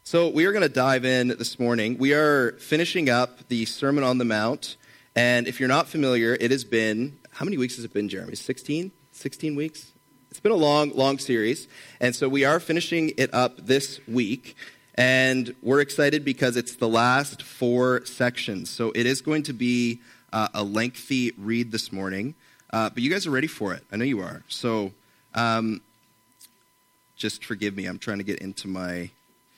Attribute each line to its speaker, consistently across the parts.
Speaker 1: So we are going to dive in this morning. We are finishing up the Sermon on the Mount. And if you're not familiar, it has been, how many weeks has it been, Jeremy? 16? 16 weeks? It's been a long series. And so we are finishing it up this week. And we're excited because it's the last 4 sections. So it is going to be a lengthy read this morning. But you guys are ready for it. I know you are. So just forgive me. I'm trying to get into my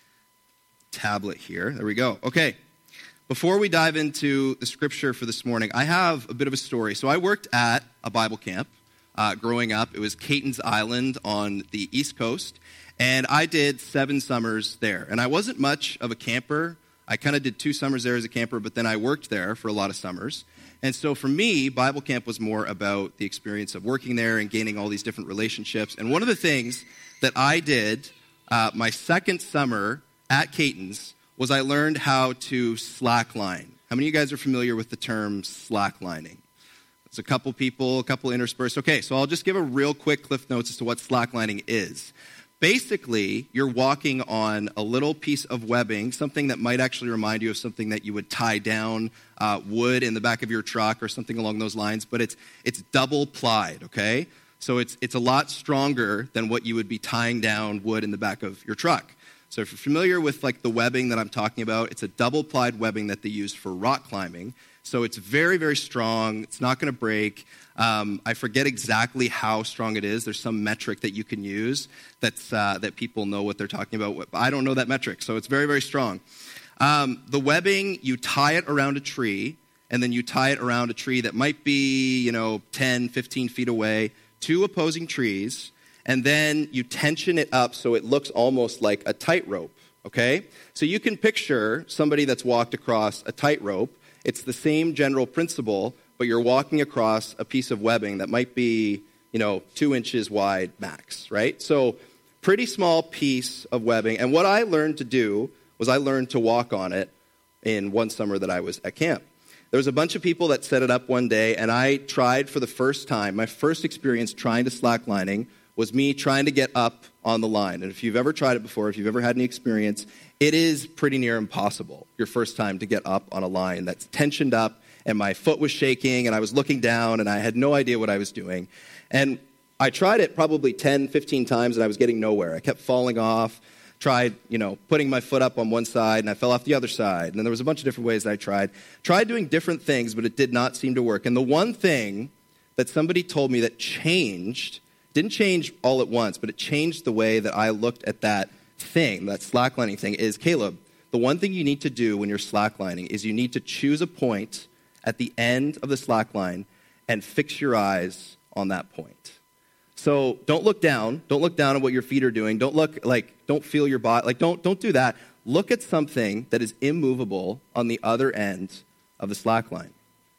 Speaker 1: tablet here. There we go. Okay. Before we dive into the scripture for this morning, I have a bit of a story. So I worked at a Bible camp growing up. It was Caton's Island on the East Coast. And I did 7 summers there. And I wasn't much of a camper. I kind of did 2 summers there as a camper, but then I worked there for a lot of summers. And so for me, Bible camp was more about the experience of working there and gaining all these different relationships. And one of the things that I did my second summer at Caton's was I learned how to slackline. How many of you guys are familiar with the term slacklining? There's a couple people, a couple interspersed. Okay, so I'll just give a real quick cliff notes as to what slacklining is. Basically, you're walking on a little piece of webbing, something that might actually remind you of something that you would tie down wood in the back of your truck or something along those lines, but it's double plied, okay? So it's a lot stronger than what you would be tying down wood in the back of your truck. So if you're familiar with like the webbing that I'm talking about, it's a double-plied webbing that they use for rock climbing. So it's very, very strong. It's not going to break. I forget exactly how strong it is. There's some metric that you can use that people know what they're talking about. I don't know that metric, so it's very, very strong. The webbing, you tie it around a tree, and then you tie it around a tree that might be, 10, 15 feet away, 2 opposing trees, and then you tension it up so it looks almost like a tightrope, okay? So you can picture somebody that's walked across a tightrope. It's the same general principle, but you're walking across a piece of webbing that might be, 2 inches wide max, right? So pretty small piece of webbing. And what I learned to do was I learned to walk on it in one summer that I was at camp. There was a bunch of people that set it up one day, and I tried for the first time. My first experience trying to slacklining was me trying to get up on the line. And if you've ever tried it before, if you've ever had any experience, it is pretty near impossible your first time to get up on a line that's tensioned up, and my foot was shaking, and I was looking down, and I had no idea what I was doing. And I tried it probably 10, 15 times, and I was getting nowhere. I kept falling off, tried, putting my foot up on one side, and I fell off the other side. And then there was a bunch of different ways that I tried doing different things, but it did not seem to work. And the one thing that somebody told me that didn't change all at once, but it changed the way that I looked at that thing, that slacklining thing, is, Caleb, the one thing you need to do when you're slacklining is you need to choose a point at the end of the slackline and fix your eyes on that point. So don't look down. Don't look down at what your feet are doing. Don't feel your body. Don't do that. Look at something that is immovable on the other end of the slackline.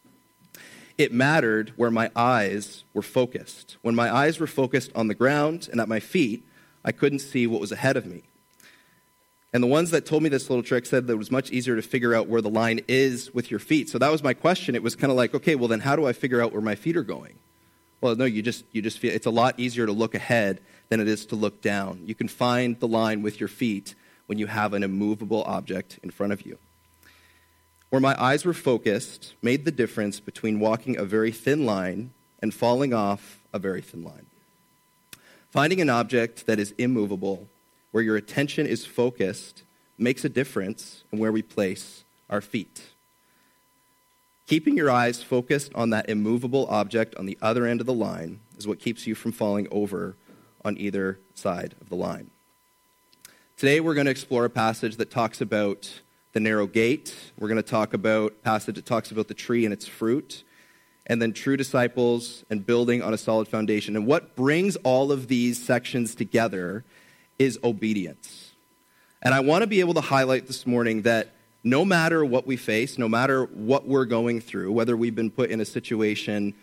Speaker 1: It mattered where my eyes were focused. When my eyes were focused on the ground and at my feet, I couldn't see what was ahead of me. And the ones that told me this little trick said that it was much easier to figure out where the line is with your feet. So that was my question. It was kind of like, okay, well then how do I figure out where my feet are going? Well, no, you just feel it's a lot easier to look ahead than it is to look down. You can find the line with your feet when you have an immovable object in front of you. Where my eyes were focused made the difference between walking a very thin line and falling off a very thin line. Finding an object that is immovable, where your attention is focused, makes a difference in where we place our feet. Keeping your eyes focused on that immovable object on the other end of the line is what keeps you from falling over on either side of the line. Today we're going to explore a passage that talks about the narrow gate. We're going to talk about a passage that talks about the tree and its fruit, and then true disciples and building on a solid foundation. And what brings all of these sections together is obedience. And I want to be able to highlight this morning that no matter what we face, no matter what we're going through, whether we've been put in a situation,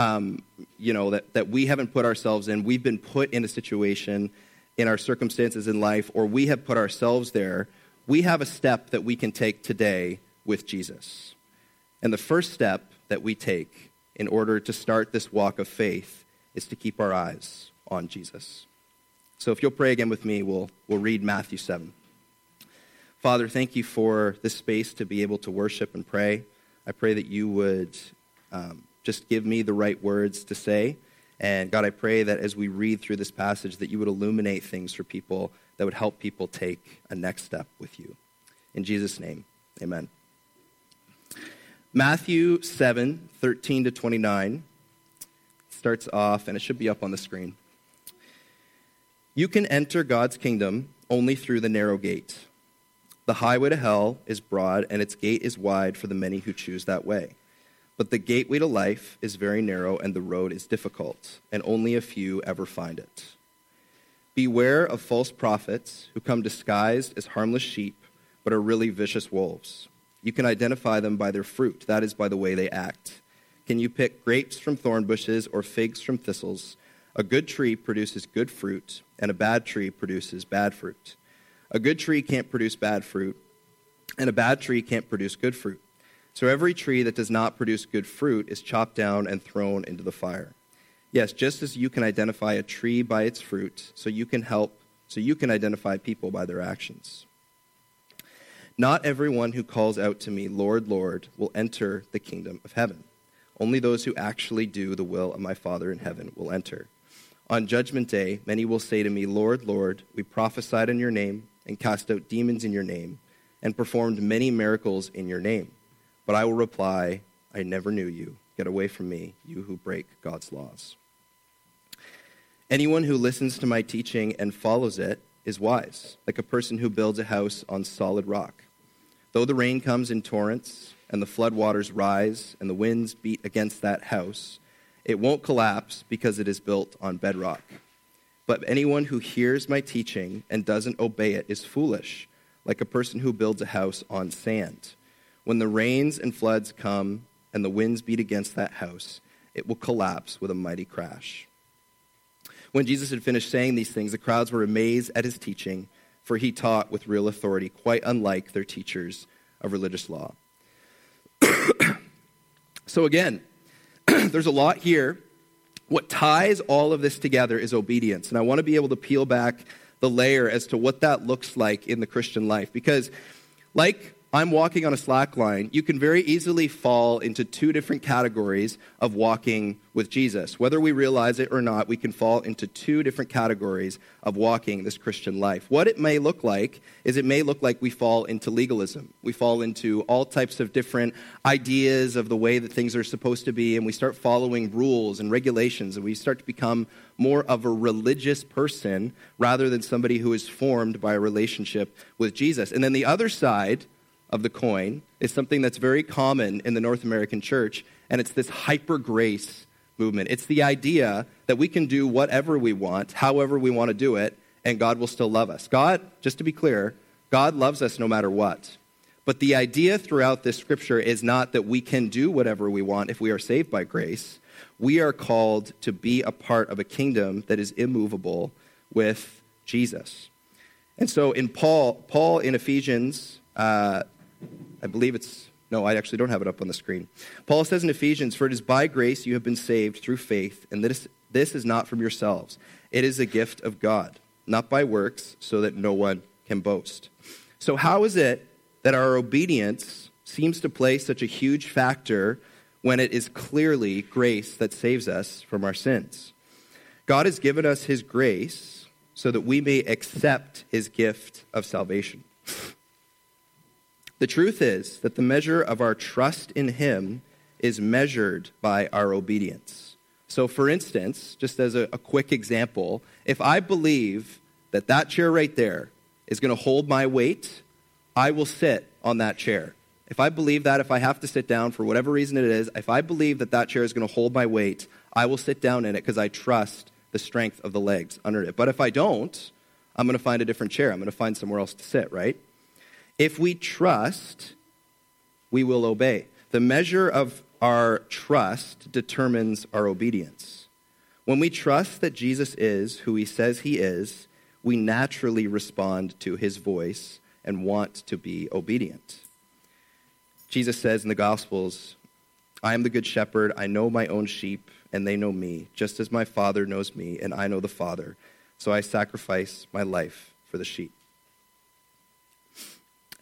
Speaker 1: that we haven't put ourselves in, we've been put in a situation in our circumstances in life, or we have put ourselves there, we have a step that we can take today with Jesus. And the first step that we take in order to start this walk of faith is to keep our eyes on Jesus. So if you'll pray again with me, we'll read Matthew 7. Father, thank you for this space to be able to worship and pray. I pray that you would just give me the right words to say. And God, I pray that as we read through this passage, that you would illuminate things for people that would help people take a next step with you. In Jesus' name, amen. Matthew 7:13-29 starts off, and it should be up on the screen. You can enter God's kingdom only through the narrow gate. The highway to hell is broad, and its gate is wide for the many who choose that way. But the gateway to life is very narrow, and the road is difficult, and only a few ever find it. Beware of false prophets who come disguised as harmless sheep, but are really vicious wolves. You can identify them by their fruit, that is, by the way they act. Can you pick grapes from thorn bushes or figs from thistles? A good tree produces good fruit, and a bad tree produces bad fruit. A good tree can't produce bad fruit, and a bad tree can't produce good fruit. So every tree that does not produce good fruit is chopped down and thrown into the fire. Yes, just as you can identify a tree by its fruit, so you can identify people by their actions. Not everyone who calls out to me, Lord, Lord, will enter the kingdom of heaven. Only those who actually do the will of my Father in heaven will enter. On judgment day, many will say to me, Lord, Lord, we prophesied in your name and cast out demons in your name and performed many miracles in your name. But I will reply, I never knew you. Get away from me, you who break God's laws. Anyone who listens to my teaching and follows it is wise, like a person who builds a house on solid rock. Though the rain comes in torrents and the floodwaters rise and the winds beat against that house, it won't collapse because it is built on bedrock. But anyone who hears my teaching and doesn't obey it is foolish, like a person who builds a house on sand. When the rains and floods come and the winds beat against that house, it will collapse with a mighty crash. When Jesus had finished saying these things, the crowds were amazed at his teaching, for he taught with real authority, quite unlike their teachers of religious law. So again, there's a lot here. What ties all of this together is obedience. And I want to be able to peel back the layer as to what that looks like in the Christian life. Because like I'm walking on a slack line, you can very easily fall into two different categories of walking with Jesus. Whether we realize it or not, we can fall into two different categories of walking this Christian life. What it may look like is it may look like we fall into legalism. We fall into all types of different ideas of the way that things are supposed to be, and we start following rules and regulations, and we start to become more of a religious person rather than somebody who is formed by a relationship with Jesus. And then the other side of the coin is something that's very common in the North American church, and it's this hyper-grace movement. It's the idea that we can do whatever we want, however we want to do it, and God will still love us. God, just to be clear, God loves us no matter what. But the idea throughout this scripture is not that we can do whatever we want if we are saved by grace. We are called to be a part of a kingdom that is immovable with Jesus. And so in Paul in Ephesians, I believe I actually don't have it up on the screen. Paul says in Ephesians, for it is by grace you have been saved through faith, and this is not from yourselves. It is a gift of God, not by works, so that no one can boast. So how is it that our obedience seems to play such a huge factor when it is clearly grace that saves us from our sins? God has given us his grace so that we may accept his gift of salvation. The truth is that the measure of our trust in him is measured by our obedience. So for instance, just as a quick example, if I believe that that chair right there is going to hold my weight, I will sit on that chair. If I believe that, if I have to sit down for whatever reason it is, if I believe that that chair is going to hold my weight, I will sit down in it because I trust the strength of the legs under it. But if I don't, I'm going to find a different chair. I'm going to find somewhere else to sit, right? If we trust, we will obey. The measure of our trust determines our obedience. When we trust that Jesus is who he says he is, we naturally respond to his voice and want to be obedient. Jesus says in the Gospels, I am the good shepherd, I know my own sheep, and they know me, just as my Father knows me, and I know the Father. So I sacrifice my life for the sheep.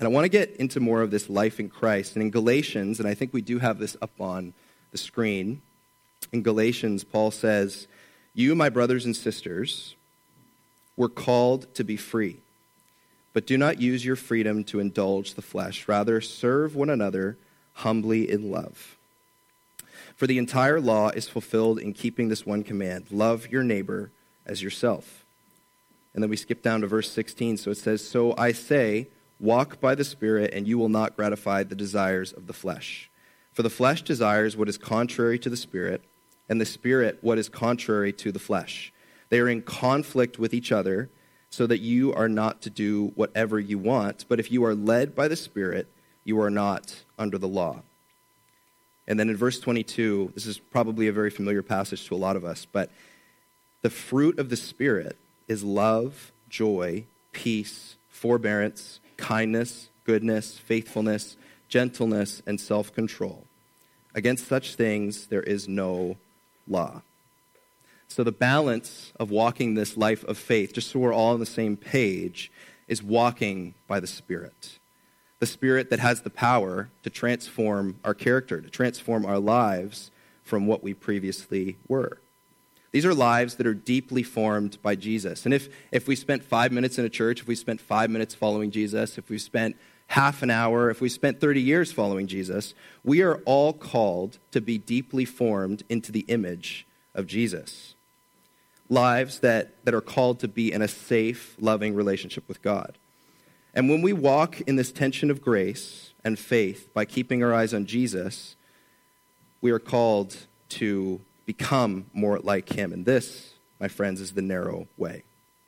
Speaker 1: And I want to get into more of this life in Christ. And in Galatians, and I think we do have this up on the screen, in Galatians, Paul says, "You, my brothers and sisters, were called to be free. But do not use your freedom to indulge the flesh. Rather, serve one another humbly in love. For the entire law is fulfilled in keeping this one command: love your neighbor as yourself." And then we skip down to verse 16. So it says, "So I say, walk by the Spirit, and you will not gratify the desires of the flesh. For the flesh desires what is contrary to the Spirit, and the Spirit what is contrary to the flesh. They are in conflict with each other, so that you are not to do whatever you want. But if you are led by the Spirit, you are not under the law." And then in verse 22, this is probably a very familiar passage to a lot of us, but the fruit of the Spirit is love, joy, peace, forbearance, kindness, goodness, faithfulness, gentleness, and self-control. Against such things there is no law. So the balance of walking this life of faith, just so we're all on the same page, is walking by the Spirit. The Spirit that has the power to transform our character, to transform our lives from what we previously were. These are lives that are deeply formed by Jesus. And if we spent 5 minutes in a church, if we spent 5 minutes following Jesus, if we spent half an hour, if we spent 30 years following Jesus, we are all called to be deeply formed into the image of Jesus. Lives that are called to be in a safe, loving relationship with God. And when we walk in this tension of grace and faith by keeping our eyes on Jesus, we are called to become more like him. And this, my friends, is the narrow way.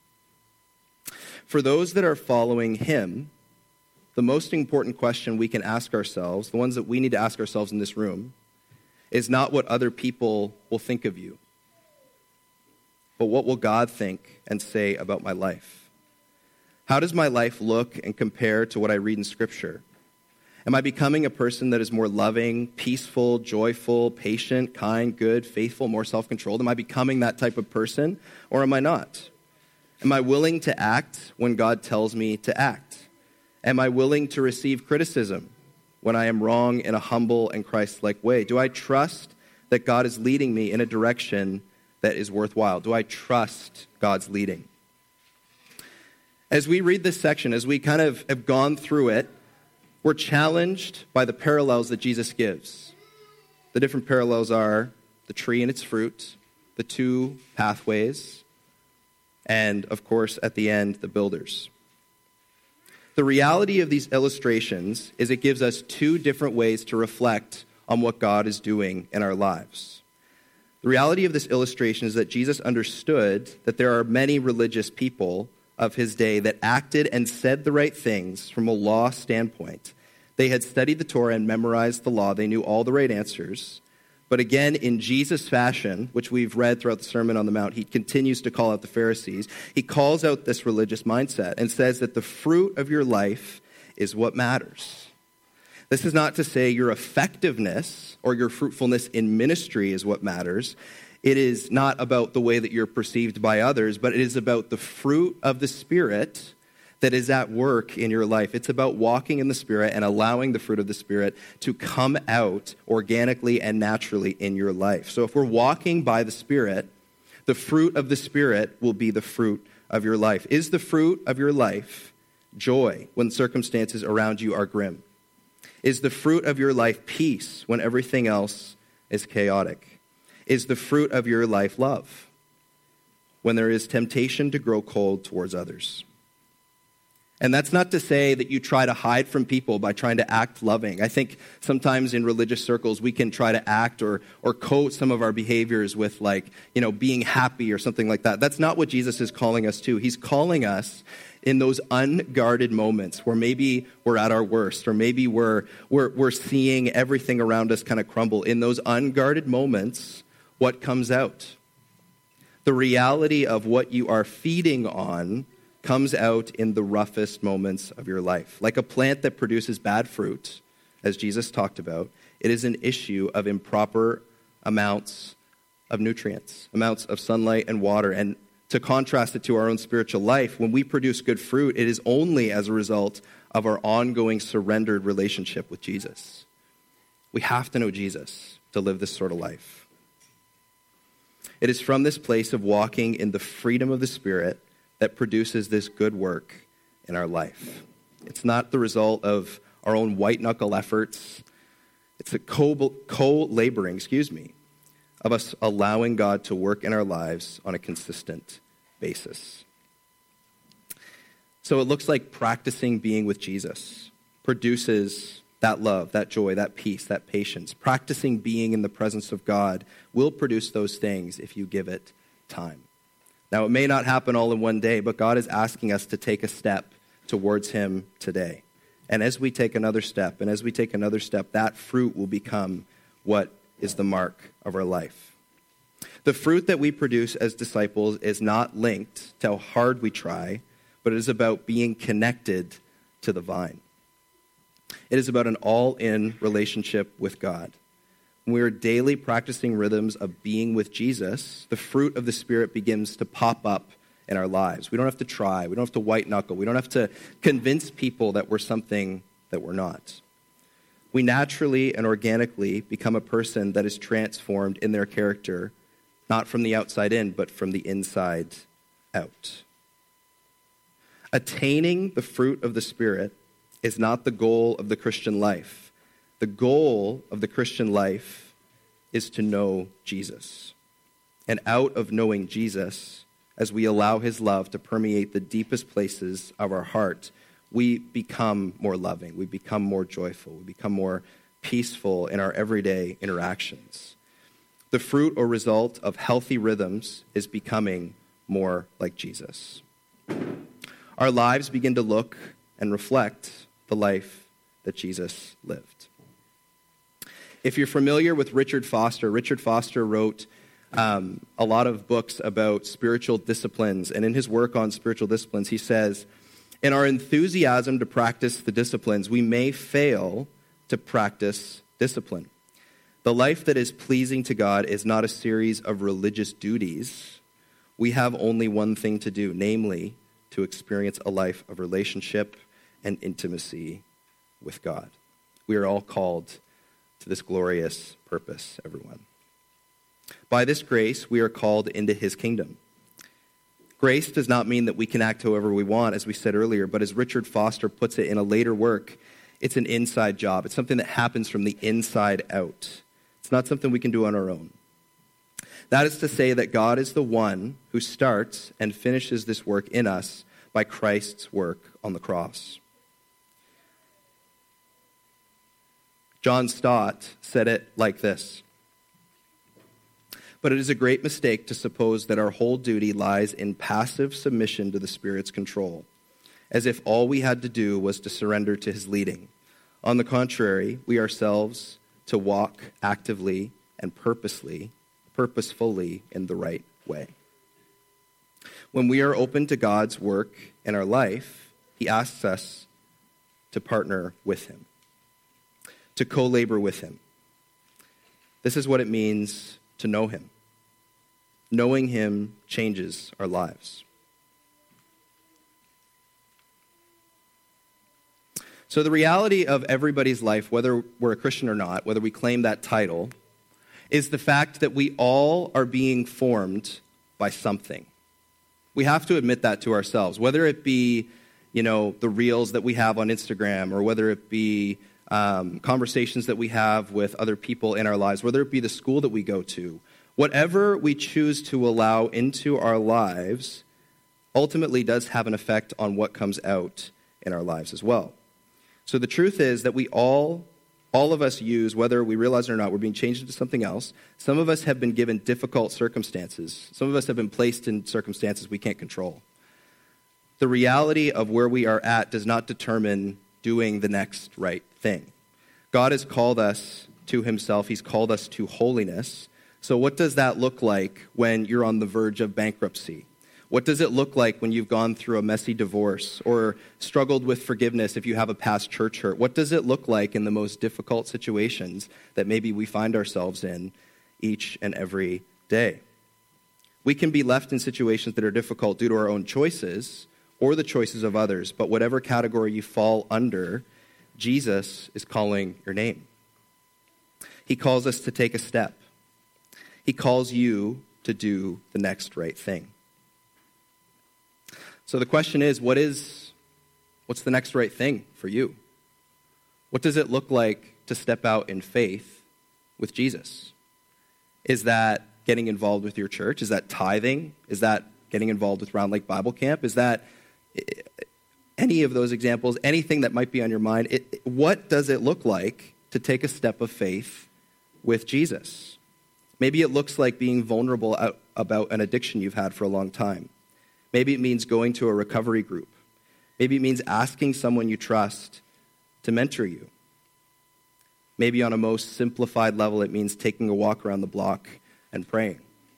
Speaker 1: For those that are following him, the most important question we can ask ourselves, the ones that we need to ask ourselves in this room, is not what other people will think of you, but what will God think and say about my life? How does my life look and compare to what I read in Scripture? Am I becoming a person that is more loving, peaceful, joyful, patient, kind, good, faithful, more self-controlled? Am I becoming that type of person, or am I not? Am I willing to act when God tells me to act? Am I willing to receive criticism when I am wrong in a humble and Christ-like way? Do I trust that God is leading me in a direction that is worthwhile? Do I trust God's leading? As we read this section, as we kind of have gone through it, we're challenged by the parallels that Jesus gives. The different parallels are the tree and its fruit, the two pathways, and, of course, at the end, the builders. The reality of these illustrations is it gives us two different ways to reflect on what God is doing in our lives. The reality of this illustration is that Jesus understood that there are many religious people of his day that acted and said the right things from a law standpoint. They had studied the Torah and memorized the law. They knew all the right answers. But again, in Jesus' fashion, which we've read throughout the Sermon on the Mount, he continues to call out the Pharisees. He calls out this religious mindset and says that the fruit of your life is what matters. This is not to say your effectiveness or your fruitfulness in ministry is what matters. It is not about the way that you're perceived by others, but it is about the fruit of the Spirit that is at work in your life. It's about walking in the Spirit and allowing the fruit of the Spirit to come out organically and naturally in your life. So if we're walking by the Spirit, the fruit of the Spirit will be the fruit of your life. Is the fruit of your life joy when circumstances around you are grim? Is the fruit of your life peace when everything else is chaotic? Is the fruit of your life love when there is temptation to grow cold towards others? And that's not to say that you try to hide from people by trying to act loving. I think sometimes in religious circles we can try to act or coat some of our behaviors with being happy or something like that. That's not what Jesus is calling us to. He's calling us in those unguarded moments where maybe we're at our worst or maybe we're seeing everything around us kind of crumble. In those unguarded moments, what comes out? The reality of what you are feeding on comes out in the roughest moments of your life. Like a plant that produces bad fruit, as Jesus talked about, it is an issue of improper amounts of nutrients, amounts of sunlight and water. And to contrast it to our own spiritual life, when we produce good fruit, it is only as a result of our ongoing surrendered relationship with Jesus. We have to know Jesus to live this sort of life. It is from this place of walking in the freedom of the Spirit that produces this good work in our life. It's not the result of our own white-knuckle efforts. It's a co-laboring, of us allowing God to work in our lives on a consistent basis. So it looks like practicing being with Jesus produces that love, that joy, that peace, that patience. Practicing being in the presence of God will produce those things if you give it time. Now, it may not happen all in one day, but God is asking us to take a step towards him today. And as we take another step, that fruit will become what is the mark of our life. The fruit that we produce as disciples is not linked to how hard we try, but it is about being connected to the vine. It is about an all-in relationship with God. When we are daily practicing rhythms of being with Jesus, the fruit of the Spirit begins to pop up in our lives. We don't have to try. We don't have to white knuckle. We don't have to convince people that we're something that we're not. We naturally and organically become a person that is transformed in their character, not from the outside in, but from the inside out. Attaining the fruit of the Spirit is not the goal of the Christian life. The goal of the Christian life is to know Jesus. And out of knowing Jesus, as we allow his love to permeate the deepest places of our heart, we become more loving, we become more joyful, we become more peaceful in our everyday interactions. The fruit or result of healthy rhythms is becoming more like Jesus. Our lives begin to look and reflect the life that Jesus lived. If you're familiar with Richard Foster wrote a lot of books about spiritual disciplines, and in his work on spiritual disciplines, he says, in our enthusiasm to practice the disciplines, we may fail to practice discipline. The life that is pleasing to God is not a series of religious duties. We have only one thing to do, namely, to experience a life of relationship and intimacy with God. We are all called to this glorious purpose, everyone. By this grace, we are called into his kingdom. Grace does not mean that we can act however we want, as we said earlier, but as Richard Foster puts it in a later work, it's an inside job. It's something that happens from the inside out. It's not something we can do on our own. That is to say that God is the one who starts and finishes this work in us by Christ's work on the cross. John Stott said it like this: but it is a great mistake to suppose that our whole duty lies in passive submission to the Spirit's control, as if all we had to do was to surrender to his leading. On the contrary, we ourselves to walk actively and purposefully in the right way. When we are open to God's work in our life, he asks us to partner with him, to co-labor with him. This is what it means to know him. Knowing him changes our lives. So the reality of everybody's life, whether we're a Christian or not, whether we claim that title, is the fact that we all are being formed by something. We have to admit that to ourselves, whether it be, the reels that we have on Instagram, or whether it be conversations that we have with other people in our lives, whether it be the school that we go to. Whatever we choose to allow into our lives ultimately does have an effect on what comes out in our lives as well. So the truth is that we all of us use, whether we realize it or not, we're being changed into something else. Some of us have been given difficult circumstances. Some of us have been placed in circumstances we can't control. The reality of where we are at does not determine doing the next right thing. God has called us to himself. He's called us to holiness. So what does that look like when you're on the verge of bankruptcy? What does it look like when you've gone through a messy divorce or struggled with forgiveness if you have a past church hurt? What does it look like in the most difficult situations that maybe we find ourselves in each and every day? We can be left in situations that are difficult due to our own choices, or the choices of others, but whatever category you fall under, Jesus is calling your name. He calls us to take a step. He calls you to do the next right thing. So the question is, what's the next right thing for you? What does it look like to step out in faith with Jesus? Is that getting involved with your church? Is that tithing? Is that getting involved with Round Lake Bible Camp? Is that any of those examples, anything that might be on your mind? What does it look like to take a step of faith with Jesus? Maybe it looks like being vulnerable about an addiction you've had for a long time. Maybe it means going to a recovery group. Maybe it means asking someone you trust to mentor you. Maybe on a most simplified level, it means taking a walk around the block and praying.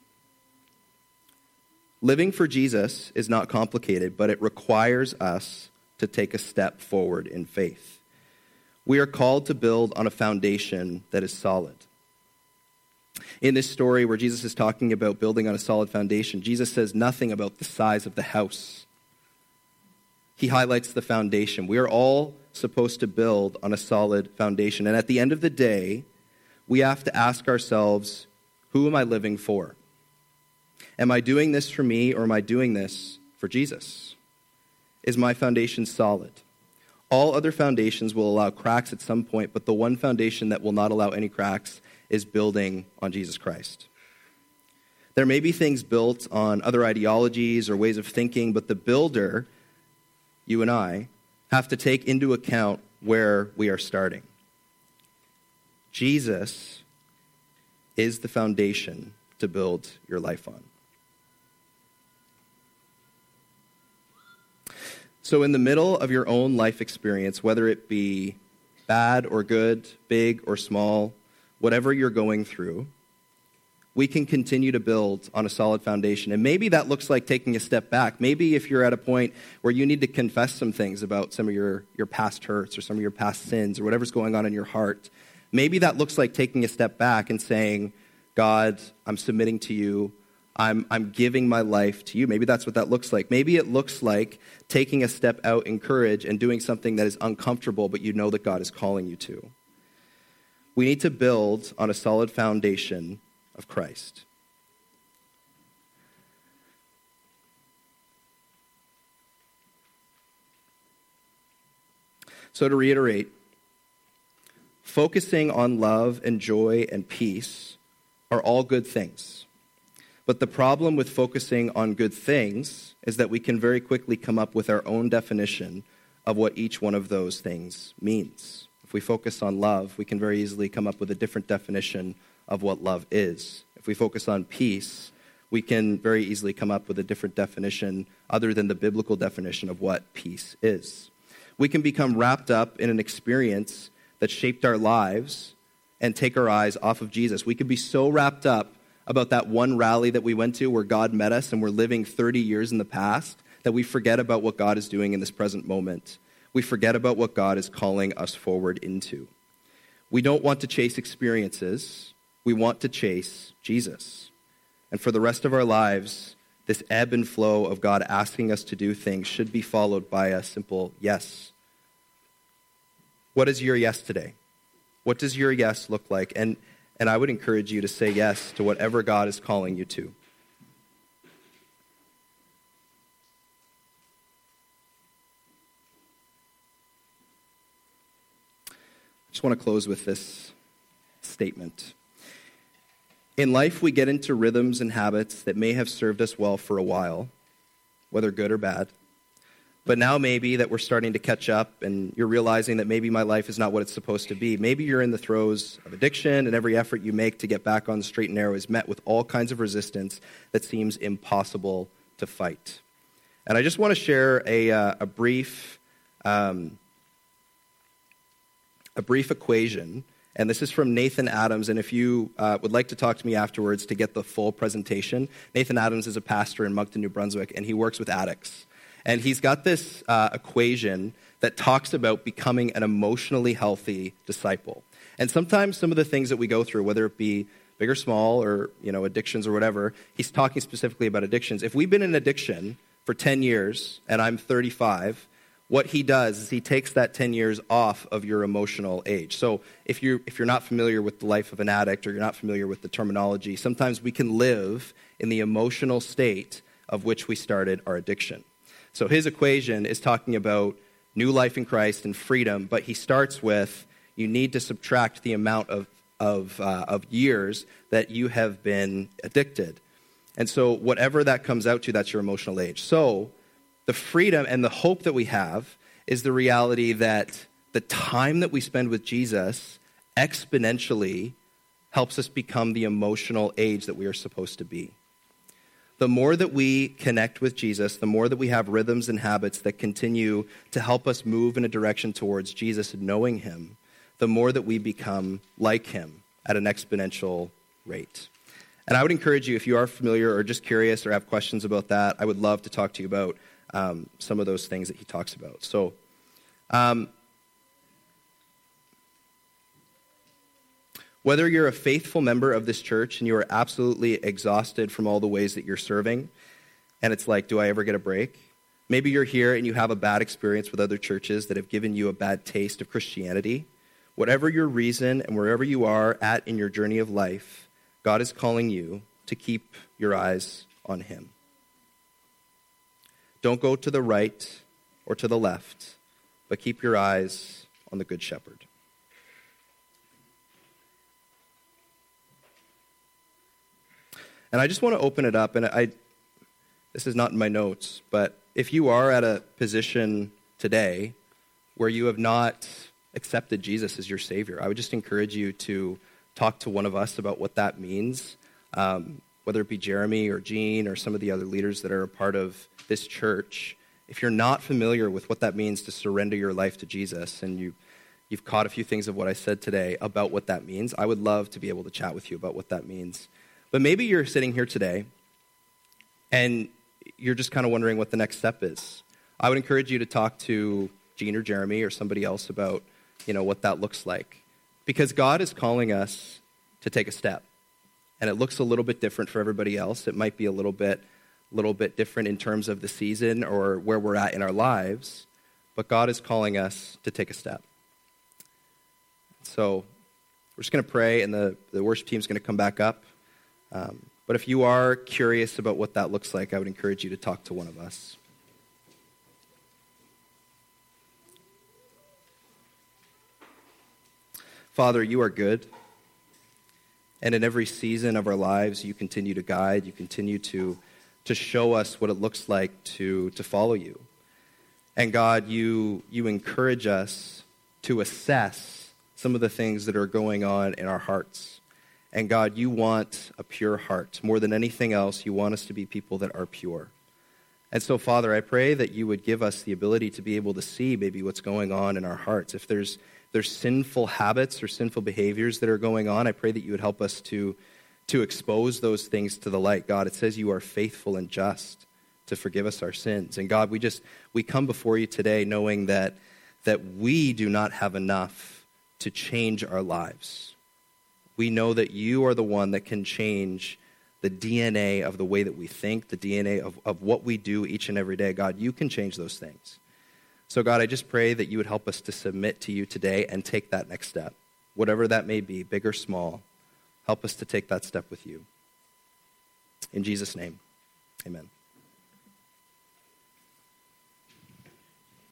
Speaker 1: Living for Jesus is not complicated, but it requires us to take a step forward in faith. We are called to build on a foundation that is solid. In this story where Jesus is talking about building on a solid foundation, Jesus says nothing about the size of the house. He highlights the foundation. We are all supposed to build on a solid foundation. And at the end of the day, we have to ask ourselves, who am I living for? Am I doing this for me, or am I doing this for Jesus? Is my foundation solid? All other foundations will allow cracks at some point, but the one foundation that will not allow any cracks is building on Jesus Christ. There may be things built on other ideologies or ways of thinking, but the builder, you and I, have to take into account where we are starting. Jesus is the foundation to build your life on. So in the middle of your own life experience, whether it be bad or good, big or small, whatever you're going through, we can continue to build on a solid foundation. And maybe that looks like taking a step back. Maybe if you're at a point where you need to confess some things about some of your past hurts or some of your past sins or whatever's going on in your heart, maybe that looks like taking a step back and saying, God, I'm submitting to you. I'm giving my life to you. Maybe that's what that looks like. Maybe it looks like taking a step out in courage and doing something that is uncomfortable, but you know that God is calling you to. We need to build on a solid foundation of Christ. So to reiterate, focusing on love and joy and peace are all good things. But the problem with focusing on good things is that we can very quickly come up with our own definition of what each one of those things means. If we focus on love, we can very easily come up with a different definition of what love is. If we focus on peace, we can very easily come up with a different definition other than the biblical definition of what peace is. We can become wrapped up in an experience that shaped our lives and take our eyes off of Jesus. We could be so wrapped up about that one rally that we went to where God met us and we're living 30 years in the past that we forget about what God is doing in this present moment. We forget about what God is calling us forward into. We don't want to chase experiences. We want to chase Jesus. And for the rest of our lives, this ebb and flow of God asking us to do things should be followed by a simple yes. What is your yes today? What does your yes look like? And I would encourage you to say yes to whatever God is calling you to. I just want to close with this statement. In life, we get into rhythms and habits that may have served us well for a while, whether good or bad. But now maybe that we're starting to catch up and you're realizing that maybe my life is not what it's supposed to be. Maybe you're in the throes of addiction and every effort you make to get back on the straight and narrow is met with all kinds of resistance that seems impossible to fight. And I just want to share a brief equation. And this is from Nathan Adams. And if you would like to talk to me afterwards to get the full presentation, Nathan Adams is a pastor in Moncton, New Brunswick, and he works with addicts. And he's got this equation that talks about becoming an emotionally healthy disciple. And sometimes some of the things that we go through, whether it be big or small or, addictions or whatever, he's talking specifically about addictions. If we've been in addiction for 10 years and I'm 35, what he does is he takes that 10 years off of your emotional age. So if you're not familiar with the life of an addict or you're not familiar with the terminology, sometimes we can live in the emotional state of which we started our addiction. So his equation is talking about new life in Christ and freedom, but he starts with you need to subtract the amount of years that you have been addicted. And so whatever that comes out to, that's your emotional age. So the freedom and the hope that we have is the reality that the time that we spend with Jesus exponentially helps us become the emotional age that we are supposed to be. The more that we connect with Jesus, the more that we have rhythms and habits that continue to help us move in a direction towards Jesus and knowing him, the more that we become like him at an exponential rate. And I would encourage you, if you are familiar or just curious or have questions about that, I would love to talk to you about some of those things that he talks about. So, whether you're a faithful member of this church and you are absolutely exhausted from all the ways that you're serving, and it's like, do I ever get a break? Maybe you're here and you have a bad experience with other churches that have given you a bad taste of Christianity. Whatever your reason and wherever you are at in your journey of life, God is calling you to keep your eyes on him. Don't go to the right or to the left, but keep your eyes on the Good Shepherd. And I just want to open it up, and this is not in my notes, but if you are at a position today where you have not accepted Jesus as your Savior, I would just encourage you to talk to one of us about what that means, whether it be Jeremy or Gene or some of the other leaders that are a part of this church. If you're not familiar with what that means to surrender your life to Jesus, and you've caught a few things of what I said today about what that means, I would love to be able to chat with you about what that means. But maybe you're sitting here today, and you're just kind of wondering what the next step is. I would encourage you to talk to Gene or Jeremy or somebody else about, what that looks like. Because God is calling us to take a step. And it looks a little bit different for everybody else. It might be a little bit different in terms of the season or where we're at in our lives. But God is calling us to take a step. So we're just going to pray, and the worship team's going to come back up. But if you are curious about what that looks like, I would encourage you to talk to one of us. Father, you are good. And in every season of our lives, you continue to guide. You continue to show us what it looks like to follow you. And God, you encourage us to assess some of the things that are going on in our hearts. And God, you want a pure heart. More than anything else, you want us to be people that are pure. And so, Father, I pray that you would give us the ability to be able to see maybe what's going on in our hearts. If there's sinful habits or sinful behaviors that are going on, I pray that you would help us to expose those things to the light. God, it says you are faithful and just to forgive us our sins. And God, we come before you today knowing that we do not have enough to change our lives. We know that you are the one that can change the DNA of the way that we think, the DNA of what we do each and every day. God, you can change those things. So God, I just pray that you would help us to submit to you today and take that next step. Whatever that may be, big or small, help us to take that step with you. In Jesus' name, amen.